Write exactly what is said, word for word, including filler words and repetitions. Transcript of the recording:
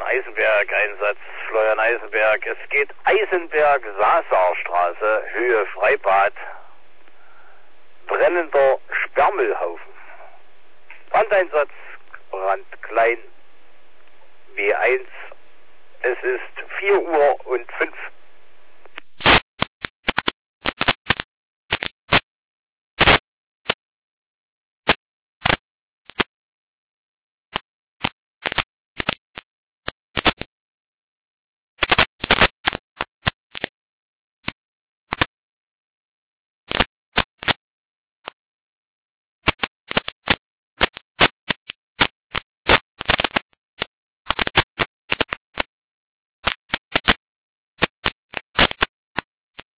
Eisenberg, Einsatz Florian Eisenberg. Es geht Eisenberg-Saarstraße, Höhe Freibad, brennender Sperrmüllhaufen. Brandeinsatz, Brand klein, W eins. Es ist vier Uhr und fünf